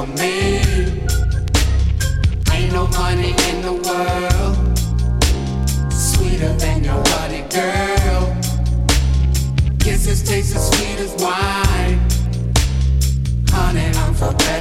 me. Ain't no money in the world sweeter than your body, girl. Kisses taste as sweet as wine. Honey, I'm forever